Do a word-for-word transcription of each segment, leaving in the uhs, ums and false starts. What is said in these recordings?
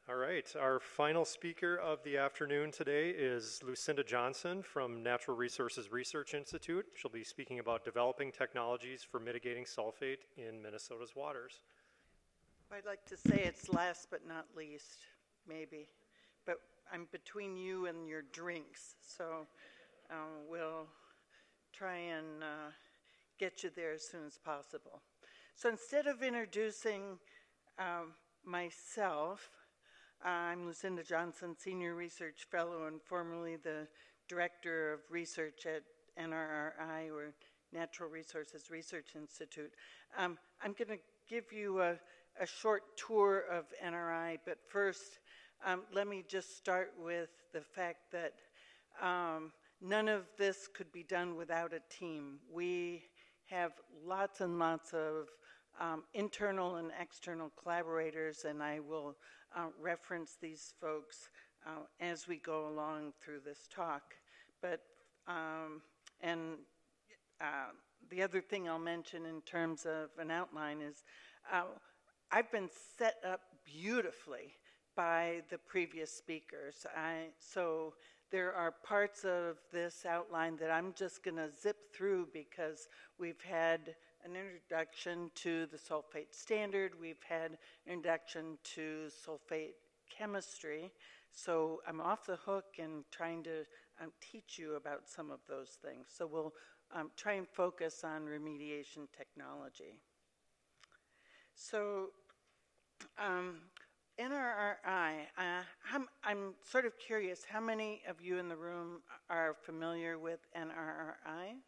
All right, our final speaker of the afternoon today is Lucinda Johnson from Natural Resources Research Institute. She'll be speaking about developing technologies for mitigating sulfate in Minnesota's waters. I'd like to say it's last but not least, maybe, but I'm between you and your drinks, so um, we'll try and uh, get you there as soon as possible. So instead of introducing um, myself, I'm Lucinda Johnson, Senior Research Fellow and formerly the Director of Research at N R R I, or Natural Resources Research Institute. Um, I'm going to give you a, a short tour of N R I, but first um, let me just start with the fact that um, none of this could be done without a team. We have lots and lots of um, internal and external collaborators, and I will Uh, reference these folks uh, as we go along through this talk. But, um, and uh, the other thing I'll mention in terms of an outline is uh, I've been set up beautifully by the previous speakers. I, so there are parts of this outline that I'm just going to zip through because we've had an introduction to the sulfate standard, we've had an introduction to sulfate chemistry, so I'm off the hook in trying to um, teach you about some of those things. So we'll um, try and focus on remediation technology. So um, N R R I, uh, I'm, I'm sort of curious, how many of you in the room are familiar with N R R I?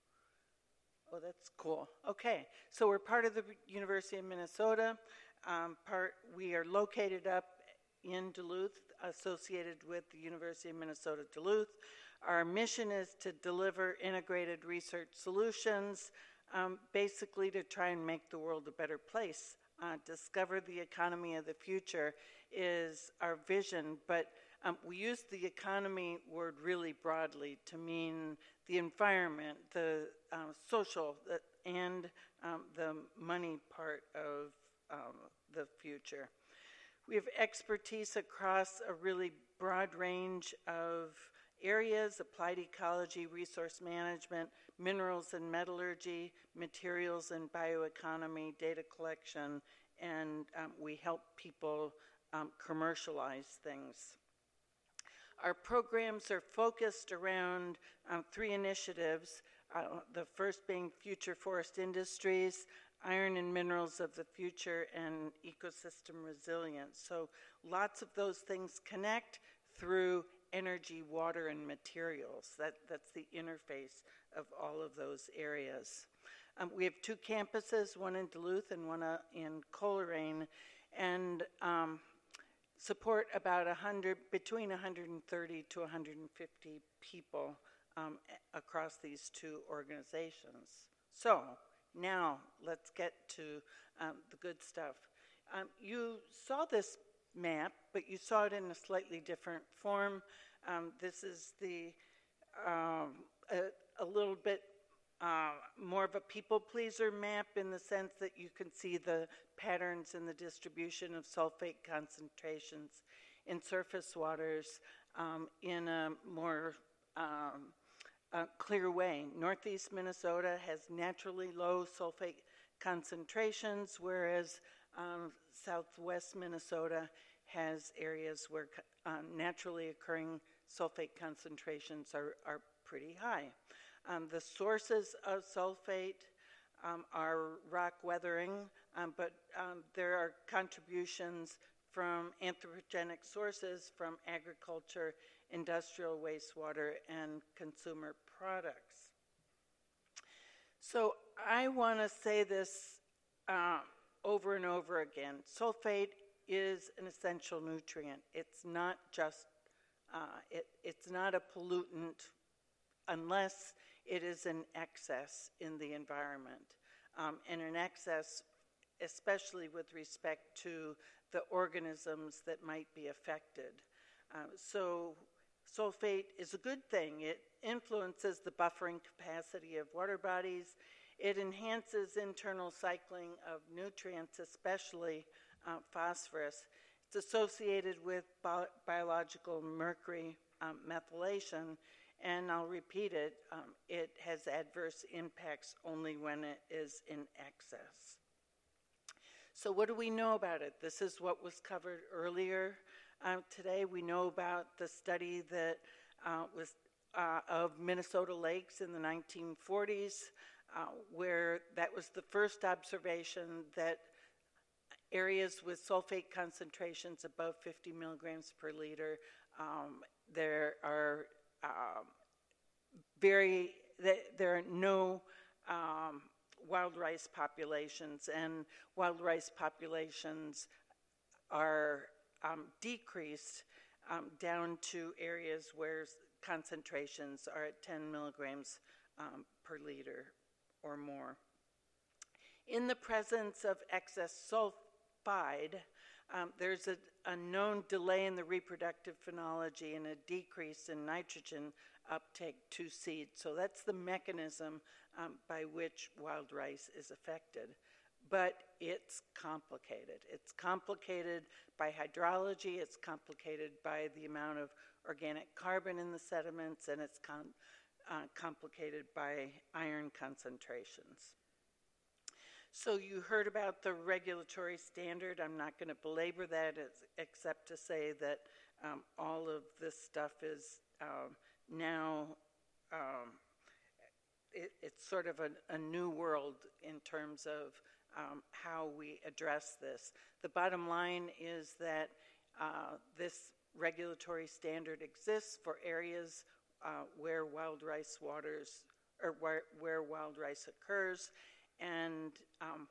Oh, that's cool. Okay, so we're part of the University of Minnesota. Um, part we are located up in Duluth, associated with the University of Minnesota Duluth. Our mission is to deliver integrated research solutions, um, basically to try and make the world a better place. Uh, discover the economy of the future is our vision, but um, we use the economy word really broadly to mean the environment, the uh, social, the, and um, the money part of um, the future. We have expertise across a really broad range of areas: applied ecology, resource management, minerals and metallurgy, materials and bioeconomy, data collection, and um, we help people um, commercialize things. Our programs are focused around um, three initiatives, uh, the first being Future Forest Industries, Iron and Minerals of the Future, and Ecosystem Resilience. So lots of those things connect through energy, water, and materials. That, that's the interface of all of those areas. Um, we have two campuses, one in Duluth and one uh, in Coleraine, and um, support about one hundred, between one hundred thirty to one hundred fifty people um, across these two organizations. So now let's get to um, the good stuff. Um, you saw this map, but you saw it in a slightly different form. Um, this is the um, a, a little bit uh, more of a people pleaser map in the sense that you can see the patterns in the distribution of sulfate concentrations in surface waters um, in a more um, uh, clear way. Northeast Minnesota has naturally low sulfate concentrations, whereas um, southwest Minnesota has areas where uh, naturally occurring sulfate concentrations are, are pretty high. Um, the sources of sulfate um, are rock weathering, um, but um, there are contributions from anthropogenic sources from agriculture, industrial wastewater, and consumer products. So I want to say this uh, over and over again. Sulfate is an essential nutrient. It's not just, uh, it, it's not a pollutant unless it is an excess in the environment, um, and an excess especially with respect to the organisms that might be affected. Uh, so sulfate is a good thing. It influences the buffering capacity of water bodies. It enhances internal cycling of nutrients, especially uh, phosphorus. It's associated with bi- biological mercury um, methylation, and I'll repeat it, um, it has adverse impacts only when it is in excess. So what do we know about it? This is what was covered earlier uh, today. We know about the study that uh, was uh, of Minnesota lakes in the nineteen forties, uh, where that was the first observation that areas with sulfate concentrations above fifty milligrams per liter, um, there are um, very, there are no um, wild rice populations, and wild rice populations are um, decreased um, down to areas where concentrations are at ten milligrams um, per liter or more. In the presence of excess sulfide, um, there's a, a known delay in the reproductive phenology and a decrease in nitrogen uptake to seed. So that's the mechanism um, by which wild rice is affected. But it's complicated. It's complicated by hydrology, it's complicated by the amount of organic carbon in the sediments, and it's com uh, complicated by iron concentrations. So you heard about the regulatory standard. I'm not going to belabor that as, except to say that um, all of this stuff is um, now, um, it, it's sort of a, a new world in terms of um, how we address this. The bottom line is that uh, this regulatory standard exists for areas uh, where wild rice waters, or where, where wild rice occurs, and um,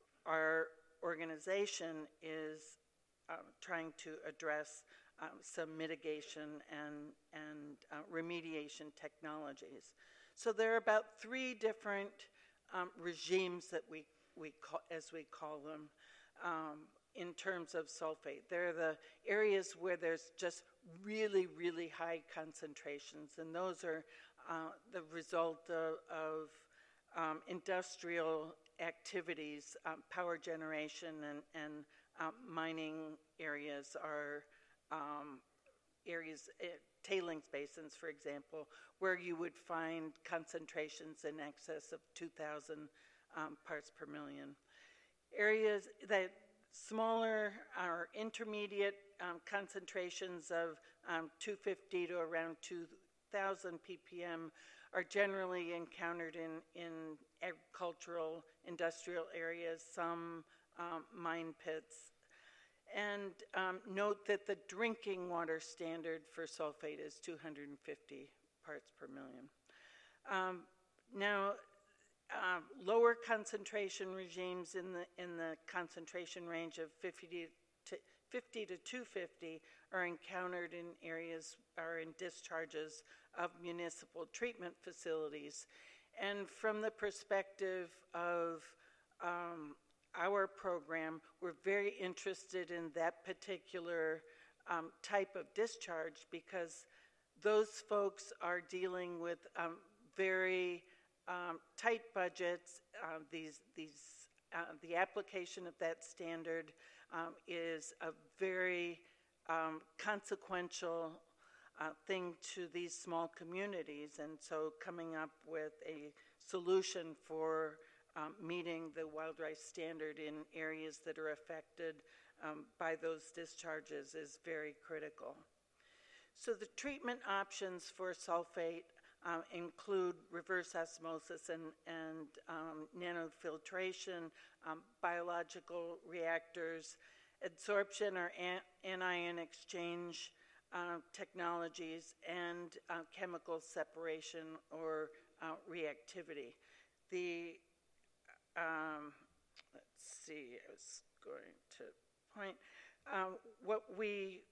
our organization is uh, trying to address um, some mitigation and, and uh, remediation technologies. So there are about three different um, regimes that we, we call, as we call them, um, in terms of sulfate. There are the areas where there's just really, really high concentrations, and those are uh, the result of, of um, industrial activities, um, power generation, and, and um, mining areas are um, areas, uh, tailings basins, for example, where you would find concentrations in excess of two thousand um, parts per million. Areas that smaller or intermediate um, concentrations of um, two hundred fifty to around two thousand p p m are generally encountered in, in agricultural, industrial areas, some um, mine pits. And um, note that the drinking water standard for sulfate is two hundred fifty parts per million. Um, now, uh, lower concentration regimes in the, in the concentration range of fifty to two hundred fifty are encountered in areas, are in discharges of municipal treatment facilities. And from the perspective of um, our program, we're very interested in that particular um, type of discharge because those folks are dealing with um, very um, tight budgets. Uh, these, these, uh, the application of that standard um, is a very um, consequential Uh, thing to these small communities, and so coming up with a solution for um, meeting the wild rice standard in areas that are affected um, by those discharges is very critical. So the treatment options for sulfate uh, include reverse osmosis and, and um, nanofiltration, um, biological reactors, adsorption or an anion exchange Uh, technologies, and uh, chemical separation or uh, reactivity. The, um, let's see, I was going to point, um, what we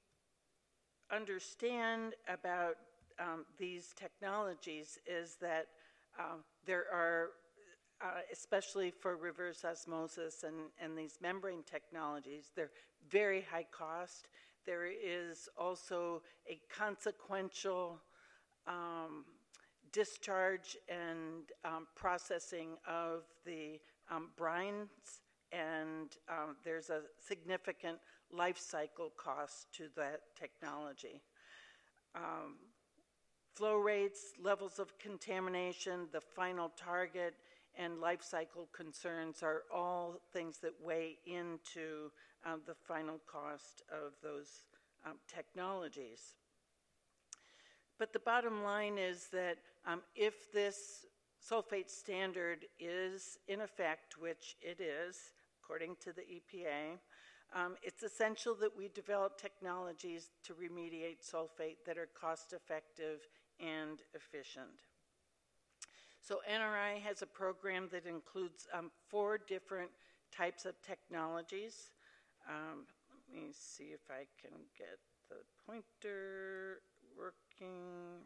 understand about um, these technologies is that uh, there are, uh, especially for reverse osmosis and, and these membrane technologies, they're very high cost. There is also a consequential um, discharge and um, processing of the um, brines, and um, there's a significant life cycle costs to that technology. Um, flow rates, levels of contamination, the final target, and life cycle concerns are all things that weigh into um, the final cost of those um, technologies. But the bottom line is that um, if this sulfate standard is in effect, which it is, according to the E P A, um, it's essential that we develop technologies to remediate sulfate that are cost-effective and efficient. So N R I has a program that includes um, four different types of technologies. Um, let me see if I can get the pointer working.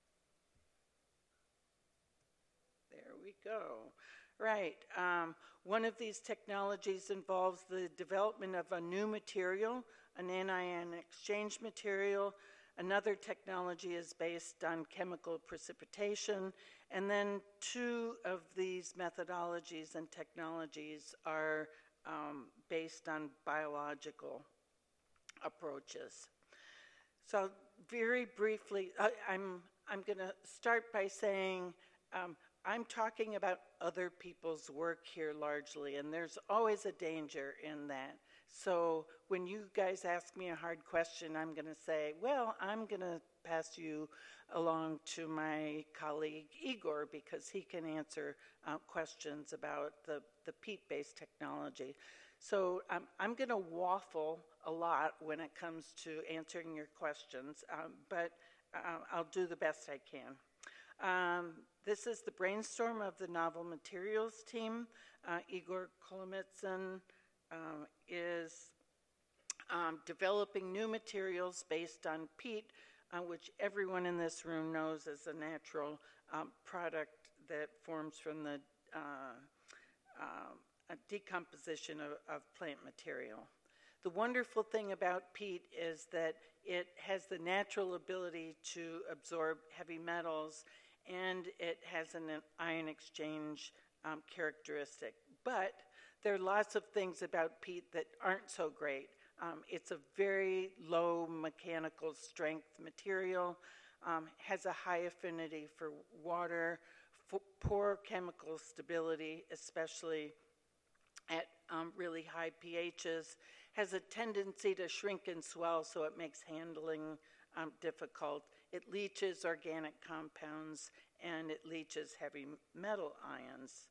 There we go. Right. Um, one of these technologies involves the development of a new material, an anion exchange material. Another technology is based on chemical precipitation. And then two of these methodologies and technologies are um, based on biological approaches. So very briefly, I, I'm, I'm going to start by saying um, I'm talking about other people's work here largely, and there's always a danger in that. So when you guys ask me a hard question, I'm going to say, well, I'm going to pass you along to my colleague Igor because he can answer uh, questions about the, the peat-based technology. So um, I'm going to waffle a lot when it comes to answering your questions, um, but uh, I'll do the best I can. Um, this is the brainstorm of the novel materials team. Uh, Igor Kolomitsyn um, is um, developing new materials based on peat, uh, which everyone in this room knows is a natural um, product that forms from the uh, uh, decomposition of, of plant material. The wonderful thing about peat is that it has the natural ability to absorb heavy metals, and it has an ion exchange um, characteristic. But there are lots of things about peat that aren't so great. Um, it's a very low mechanical strength material, um, has a high affinity for water, for poor chemical stability, especially at um, really high pHs, has a tendency to shrink and swell, so it makes handling um, difficult. It leaches organic compounds, and it leaches heavy metal ions.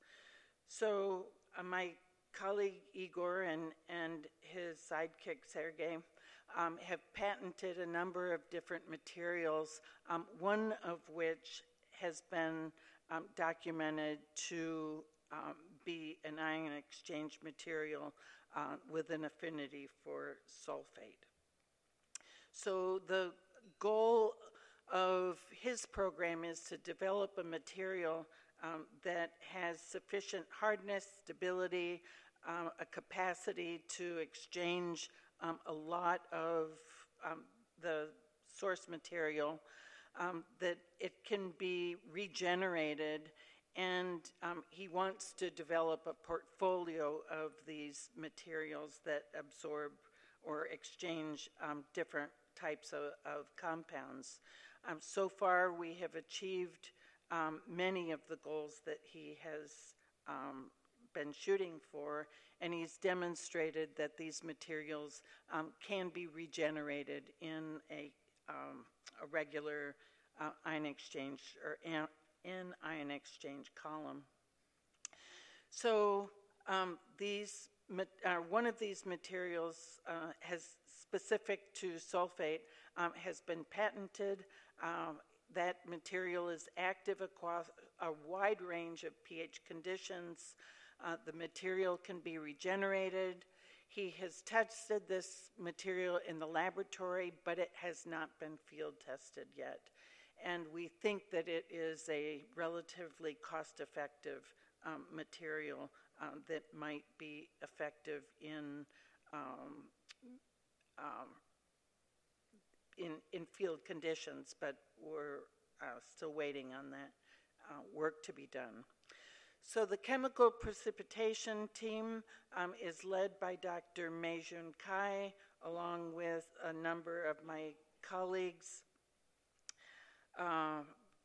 So uh, my colleague Igor and, and his sidekick Sergey um, have patented a number of different materials, um, one of which has been um, documented to um, be an ion exchange material uh, with an affinity for sulfate. So the goal of his program is to develop a material um, that has sufficient hardness, stability, um, a capacity to exchange um, a lot of um, the source material, um, that it can be regenerated, and um, he wants to develop a portfolio of these materials that absorb or exchange um, different types of, of compounds. Um, so far, we have achieved um, many of the goals that he has um, been shooting for, and he's demonstrated that these materials um, can be regenerated in a, um, a regular uh, ion exchange or an, anion exchange column. So um, these, uh, one of these materials uh, has specific to sulfate um, has been patented. Um, that material is active across a wide range of pH conditions. Uh, the material can be regenerated. He has tested this material in the laboratory, but it has not been field tested yet. And we think that it is a relatively cost-effective um, material um, that might be effective in um, um, in, in field conditions, but we're uh, still waiting on that uh, work to be done. So the chemical precipitation team um, is led by Doctor Mei-Jun Cai, along with a number of my colleagues. Uh,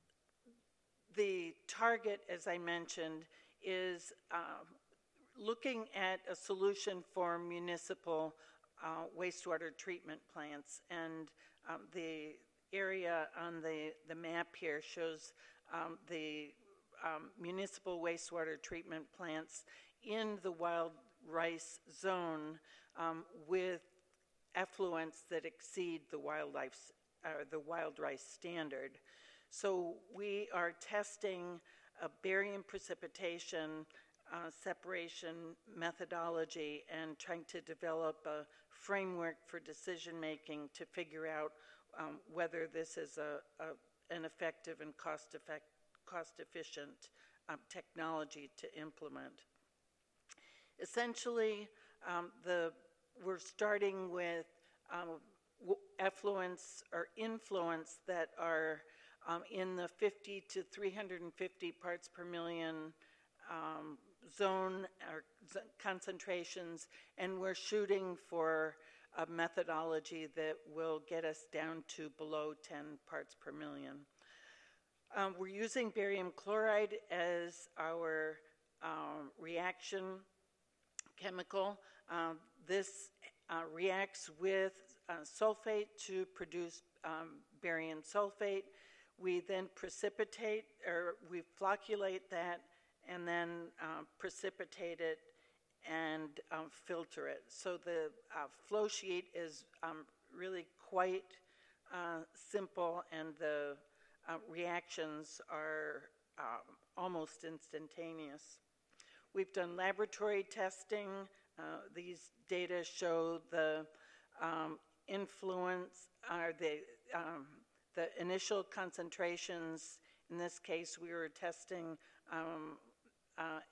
the target, as I mentioned, is uh, looking at a solution for municipal uh, wastewater treatment plants. And um, the area on the, the map here shows um, the um, municipal wastewater treatment plants in the wild rice zone um, with effluents that exceed the wildlife, uh, the wild rice standard. So we are testing a barium precipitation uh, separation methodology and trying to develop a framework for decision making to figure out um, whether this is a, a, an effective and cost effect, cost efficient um, technology to implement. Essentially, um, the we're starting with um, effluents or influents that are um, in the fifty to three hundred fifty parts per million um, zone or concentrations, and we're shooting for a methodology that will get us down to below ten parts per million. Um, we're using barium chloride as our um, reaction chemical. Um, this uh, reacts with uh, sulfate to produce um, barium sulfate. We then precipitate, or we flocculate that, and then uh, precipitate it and um, filter it. So the uh, flow sheet is um, really quite uh, simple, and the uh, reactions are uh, almost instantaneous. We've done laboratory testing. Uh, these data show the um, influence, or the, um, the initial concentrations. In this case, we were testing um, uh,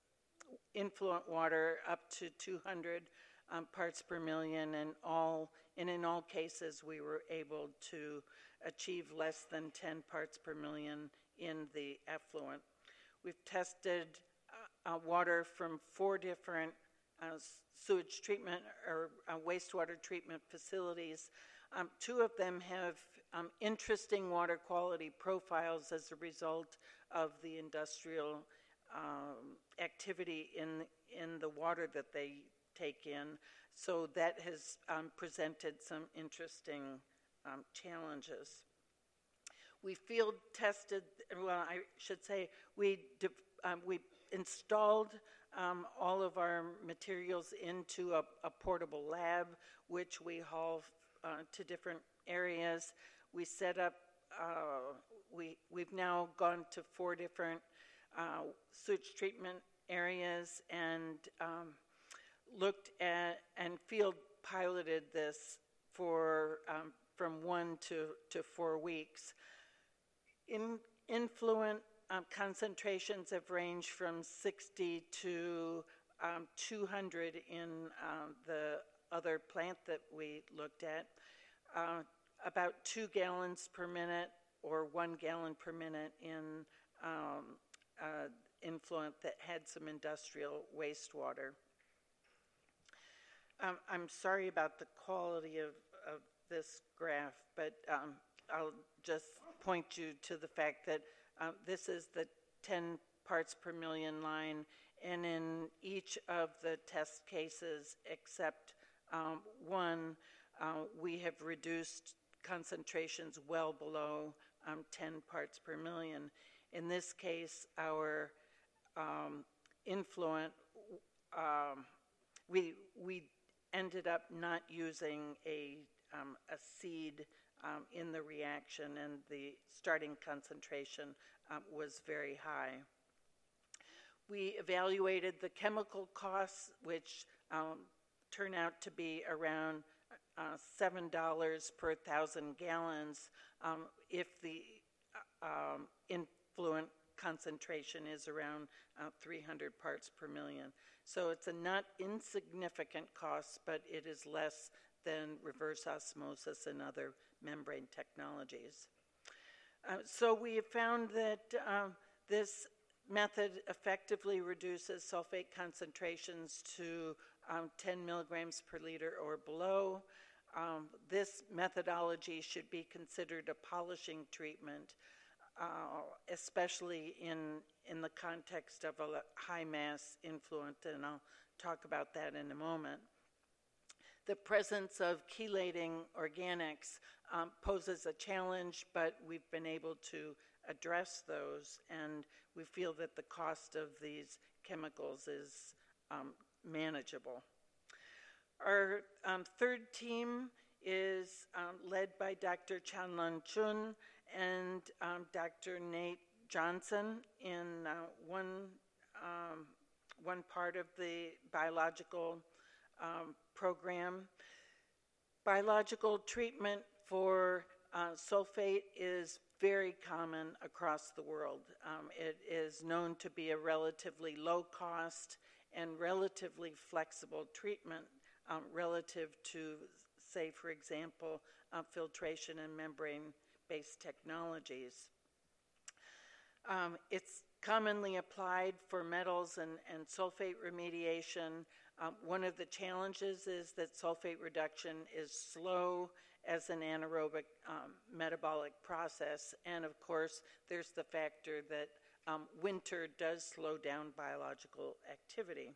influent water up to two hundred um, parts per million, and all, and in all cases, we were able to achieve less than ten parts per million in the effluent. We've tested uh, uh, water from four different uh, sewage treatment or uh, wastewater treatment facilities. Um, two of them have um, interesting water quality profiles as a result of the industrial um, activity in, in the water that they take in. So that has um, presented some interesting um, challenges. We field tested, well, I should say, we, um, we installed um, all of our materials into a, a portable lab, which we haul uh, to different areas. We set up, uh, we, we've now gone to four different uh, sewage treatment areas and um, looked at and field piloted this for um, from one to, to four weeks. In influent um, concentrations have ranged from sixty to um, two hundred in um, the other plant that we looked at. Uh, about two gallons per minute or one gallon per minute in um, uh, influent that had some industrial wastewater. Um, I'm sorry about the quality of, of this graph, but um, I'll just point you to the fact that uh, this is the ten parts per million line, and in each of the test cases except um, one, uh, we have reduced concentrations well below um, ten parts per million. In this case, our um, influent, um, we, we ended up not using a, um, a seed um, in the reaction, and the starting concentration um, was very high. We evaluated the chemical costs, which um, turn out to be around uh, seven dollars per thousand gallons um, if the uh, um, influent concentration is around uh, three hundred parts per million. So it's a not insignificant cost, but it is less than reverse osmosis and other membrane technologies. Uh, so we have found that uh, this method effectively reduces sulfate concentrations to um, ten milligrams per liter or below. Um, this methodology should be considered a polishing treatment, uh, especially in, in the context of a high mass influent, and I'll talk about that in a moment. The presence of chelating organics um, poses a challenge, but we've been able to address those, and we feel that the cost of these chemicals is um, manageable. Our um, third team is um, led by Doctor Chanlun Chun and um, Doctor Nate Johnson in uh, one, um, one part of the biological um, program. Biological treatment for uh, sulfate is very common across the world. Um, it is known to be a relatively low cost and relatively flexible treatment um, relative to, say, for example, uh, filtration and membrane-based technologies. Um, it's commonly applied for metals and, and sulfate remediation. Um, one of the challenges is that sulfate reduction is slow as an anaerobic um, metabolic process, and of course there's the factor that um, winter does slow down biological activity.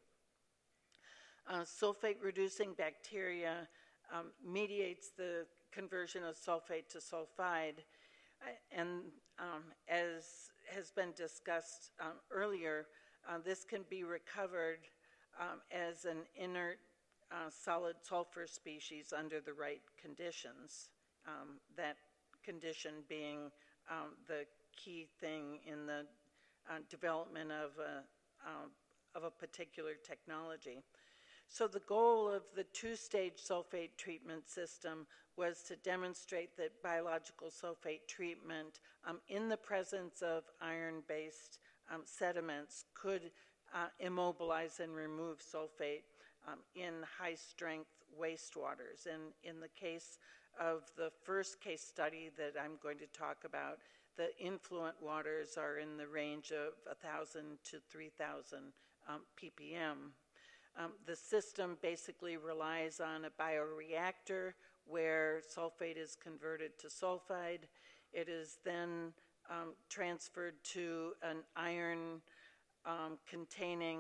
Uh, sulfate-reducing bacteria um, mediates the conversion of sulfate to sulfide, uh, and um, as has been discussed um, earlier, uh, this can be recovered um, as an inert uh, solid sulfur species under the right conditions, um, that condition being um, the key thing in the uh, development of a, uh, of a particular technology. So the goal of the two-stage sulfate treatment system was to demonstrate that biological sulfate treatment um, in the presence of iron-based um, sediments could uh, immobilize and remove sulfate um, in high-strength wastewaters. And in the case of the first case study that I'm going to talk about, the influent waters are in the range of one thousand to three thousand um, p p m. Um, the system basically relies on a bioreactor where sulfate is converted to sulfide. It is then um, transferred to an iron um, containing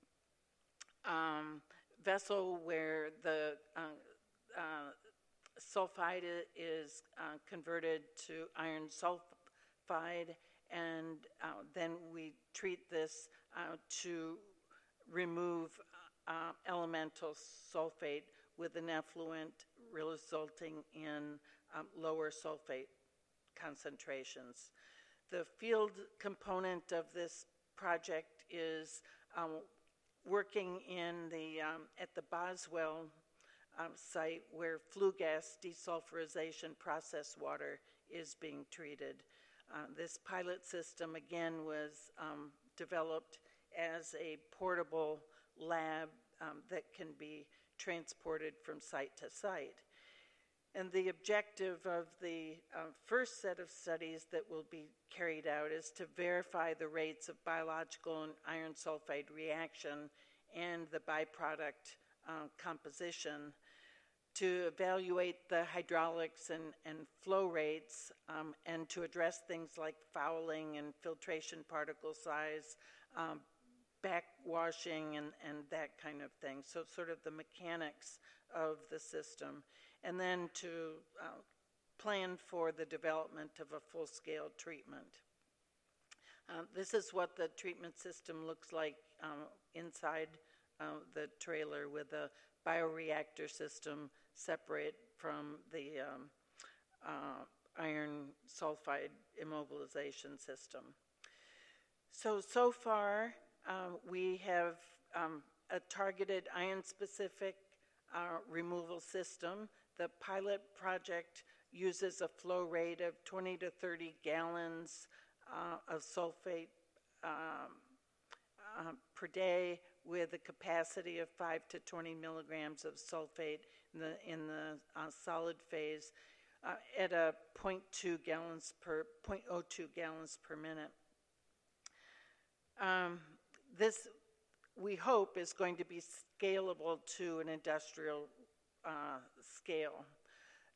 um, vessel where the uh, uh, sulfide is uh, converted to iron sulfide, and uh, then we treat this uh, to remove Uh, elemental sulfate with an effluent, resulting in um, lower sulfate concentrations. The field component of this project is um, working in the um, at the Boswell um, site where flue gas desulfurization process water is being treated. Uh, this pilot system again was um, developed as a portable lab um, that can be transported from site to site. And the objective of the uh, first set of studies that will be carried out is to verify the rates of biological and iron sulfide reaction and the byproduct uh, composition, to evaluate the hydraulics and, and flow rates, um, and to address things like fouling and filtration particle size, um, backwashing and, and that kind of thing. So sort of the mechanics of the system. And then to uh, plan for the development of a full-scale treatment. Uh, this is what the treatment system looks like um, inside uh, the trailer, with a bioreactor system separate from the um, uh, iron sulfide immobilization system. So, so far, Um, we have um, a targeted iron-specific uh, removal system. The pilot project uses a flow rate of twenty to thirty gallons uh, of sulfate um, uh, per day, with a capacity of five to twenty milligrams of sulfate in the, in the uh, solid phase uh, at a zero point two gallons per, zero point zero two gallons per minute. Um, This, we hope, is going to be scalable to an industrial uh, scale.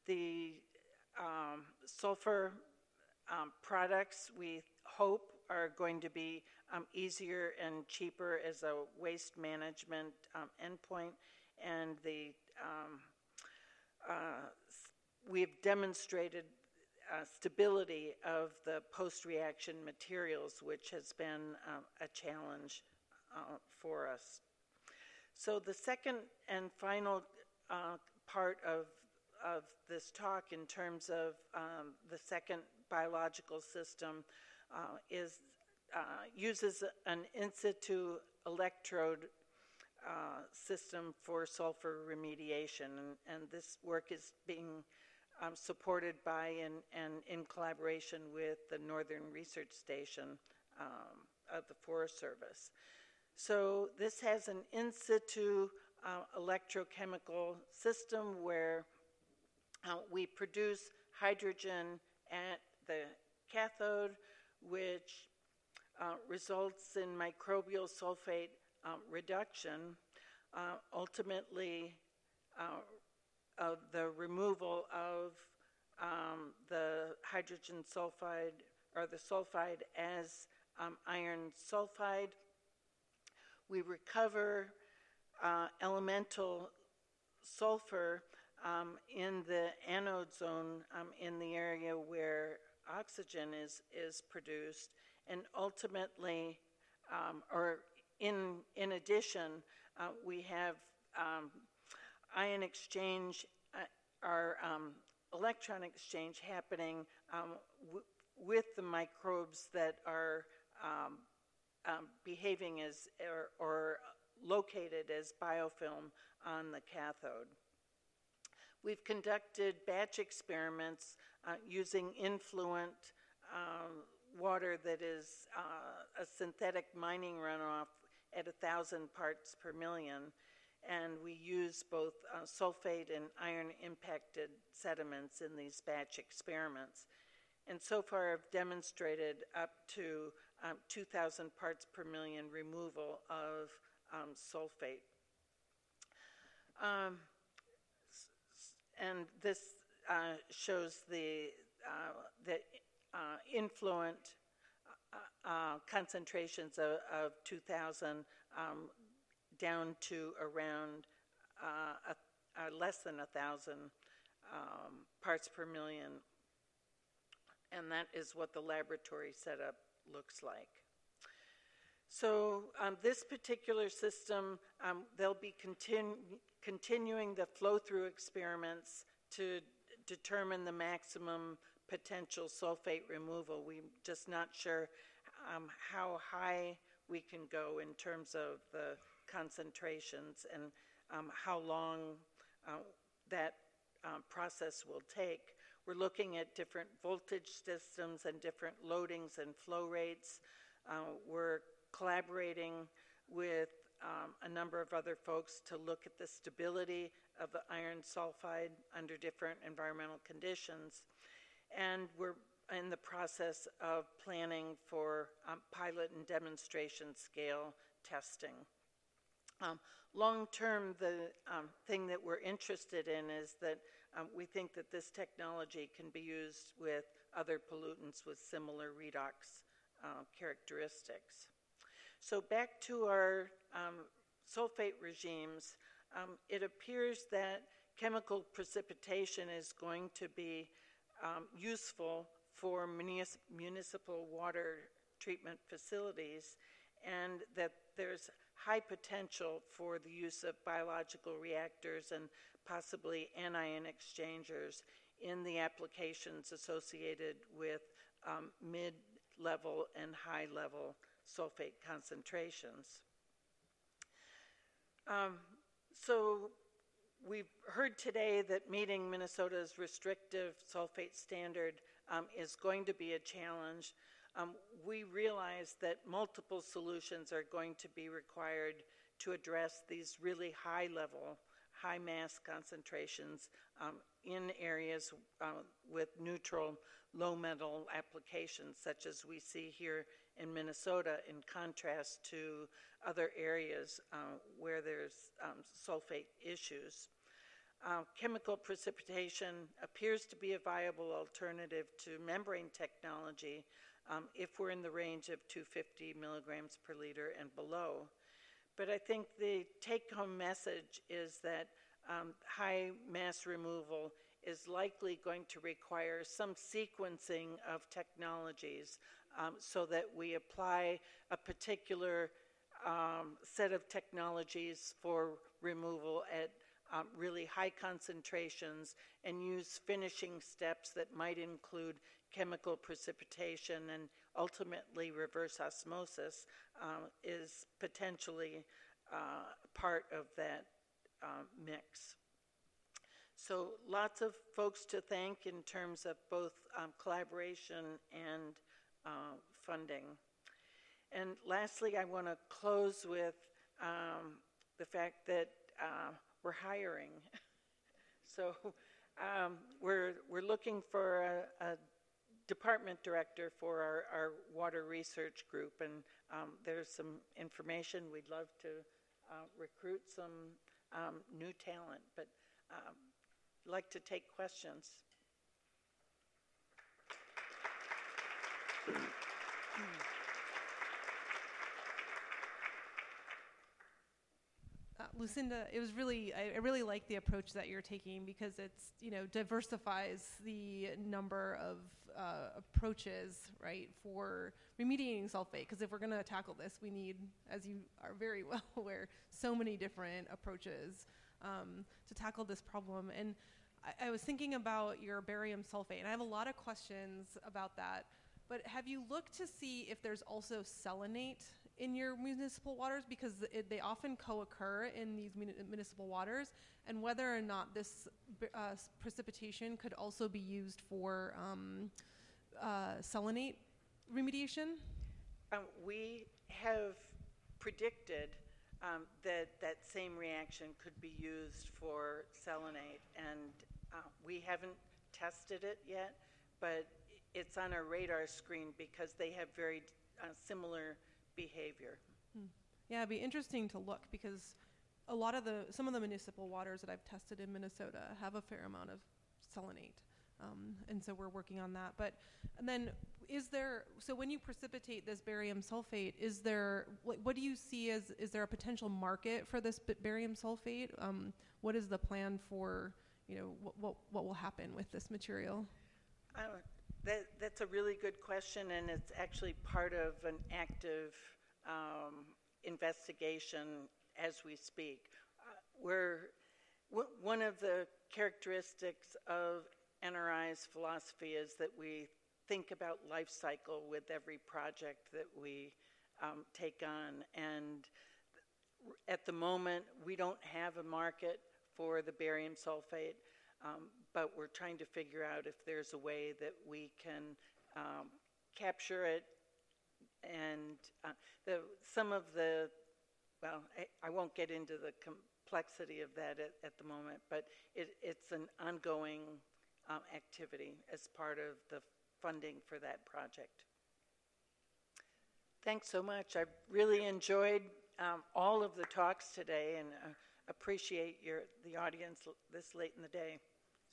the um, sulfur um, products we hope are going to be um, easier and cheaper as a waste management um, endpoint, and the um, uh, we've demonstrated uh, stability of the post-reaction materials, which has been um, a challenge uh, for us. So the second and final uh, part of, of this talk in terms of um, the second biological system uh, is uh, uses an in situ electrode uh, system for sulfur remediation, and, and this work is being um, supported by and, and in collaboration with the Northern Research Station um, of the Forest Service. So this has an in situ uh, electrochemical system where uh, we produce hydrogen at the cathode, which uh, results in microbial sulfate uh, reduction, uh, ultimately uh, of the removal of um, the hydrogen sulfide or the sulfide as um, iron sulfide. We recover uh, elemental sulfur um, in the anode zone um, in the area where oxygen is, is produced, and ultimately, um, or in, in addition, uh, we have um, ion exchange, uh, or um, electron exchange happening um, w with the microbes that are um, um, behaving as, or, or located as biofilm on the cathode. We've conducted batch experiments uh, using influent um, water that is uh, a synthetic mining runoff at one thousand parts per million, and we use both uh, sulfate and iron-impacted sediments in these batch experiments. And so far have demonstrated up to um, two thousand parts per million removal of um, sulfate. Um, and this uh, shows the, uh, the uh, influent uh, uh, concentrations of, of two thousand um, down to around uh, a, a less than one thousand um, parts per million. And that is what the laboratory setup looks like. So um, this particular system, um, they'll be continu continuing the flow-through experiments to determine the maximum potential sulfate removal. We're just not sure um, how high we can go in terms of the concentrations and um, how long uh, that uh, process will take. We're looking at different voltage systems and different loadings and flow rates. Uh, we're collaborating with um, a number of other folks to look at the stability of the iron sulfide under different environmental conditions. And we're in the process of planning for um, pilot and demonstration scale testing. Um, long-term, the um, thing that we're interested in is that um, we think that this technology can be used with other pollutants with similar redox uh, characteristics. So back to our um, sulfate regimes, um, it appears that chemical precipitation is going to be um, useful for munis municipal water treatment facilities, and that there's high potential for the use of biological reactors and possibly anion exchangers in the applications associated with um, mid-level and high-level sulfate concentrations. Um, so we've heard today that meeting Minnesota's restrictive sulfate standard um, is going to be a challenge. Um, we realize that multiple solutions are going to be required to address these really high level, high mass concentrations um, in areas uh, with neutral low metal applications, such as we see here in Minnesota, in contrast to other areas uh, where there's um, sulfate issues. uh, chemical precipitation appears to be a viable alternative to membrane technology um, if we're in the range of two hundred fifty milligrams per liter and below. But I think the take-home message is that um, high mass removal is likely going to require some sequencing of technologies um, so that we apply a particular um, set of technologies for removal at um, really high concentrations and use finishing steps that might include chemical precipitation and ultimately reverse osmosis uh, is potentially uh, part of that uh, mix. So lots of folks to thank in terms of both um, collaboration and uh, funding. And lastly, I want to close with um, the fact that uh, we're hiring. so um, we're, we're looking for a, a department director for our, our water research group, and um, there's some information. We'd love to uh, recruit some um, new talent, but um, like to take questions. Uh, Lucinda, it was really, I, I really like the approach that you're taking because it's, you know, diversifies the number of uh, approaches, right, for remediating sulfate. Because if we're going to tackle this, we need, as you are very well aware, so many different approaches um, to tackle this problem. And I, I was thinking about your barium sulfate, and I have a lot of questions about that. But have you looked to see if there's also selenate in your municipal waters, because it, they often co-occur in these muni- municipal waters, and whether or not this uh, precipitation could also be used for um, uh, selenate remediation? Um, we have predicted um, that that same reaction could be used for selenate, and uh, we haven't tested it yet, but it's on our radar screen because they have very uh, similar behavior. Hmm. Yeah, it'd be interesting to look because a lot of the, some of the municipal waters that I've tested in Minnesota have a fair amount of selenate. Um, and so we're working on that. But and then is there, so when you precipitate this barium sulfate, is there, what, what do you see as, is there a potential market for this barium sulfate? Um, what is the plan for, you know, what, what, what will happen with this material? Uh, That, that's a really good question, and it's actually part of an active um, investigation as we speak. Uh, we're, w- one of the characteristics of N R I's philosophy is that we think about life cycle with every project that we um, take on, and at the moment we don't have a market for the barium sulfate. Um, but we're trying to figure out if there's a way that we can um, capture it. And uh, the, some of the, well, I, I won't get into the complexity of that at, at the moment, but it, it's an ongoing um, activity as part of the funding for that project. Thanks so much. I really enjoyed um, all of the talks today, and uh, appreciate your the audience this late in the day.